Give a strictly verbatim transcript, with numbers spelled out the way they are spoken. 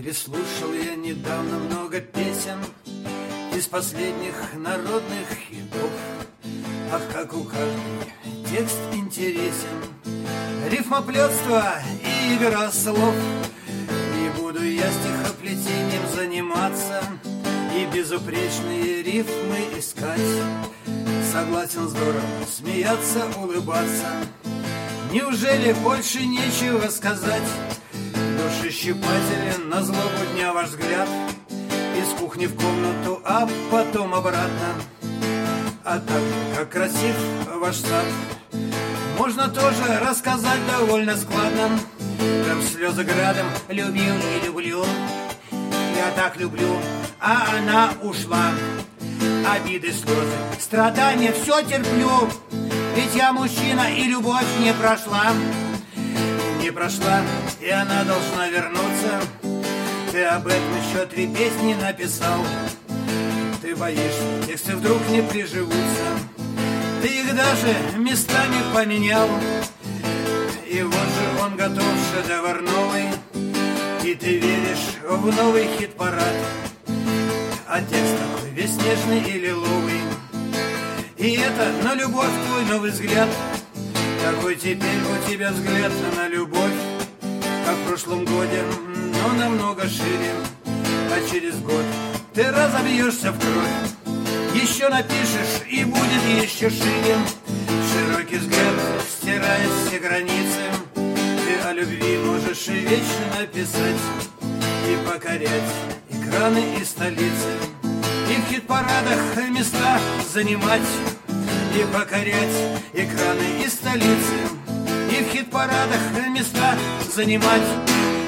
Переслушал я недавно много песен из последних народных хитов. Ах, как у каждой текст интересен, рифмоплетство и игра слов. Не буду я стихоплетением заниматься и безупречные рифмы искать. Согласен, здорово смеяться, улыбаться. Неужели больше нечего сказать? Душещипателен на злобу дня ваш взгляд. Из кухни в комнату, а потом обратно. А так, как красив ваш сад, можно тоже рассказать довольно складно. Прям слезы градом, любил, не люблю. Я так люблю, а она ушла. Обиды, слезы, страдания, все терплю. Ведь я мужчина, и любовь не прошла. Не прошла, и она должна вернуться. Ты об этом еще три песни написал. Ты боишься, тексты вдруг не приживутся. Ты их даже местами поменял. И вот же он готов, шедевр новый. И ты веришь в новый хит-парад. А текст такой весь нежный и лиловый. И это на любовь твой новый взгляд. Какой теперь у тебя взгляд на любовь? Как в прошлом годе, но намного шире. А через год ты разобьешься в кровь. Еще напишешь, и будет еще шире. Широкий взгляд стирает все границы. Ты о любви можешь и вечно писать. И покорять экраны и столицы. И в хит-парадах места занимать. И покорять экраны и столицы. И в хит-парадах места занимать.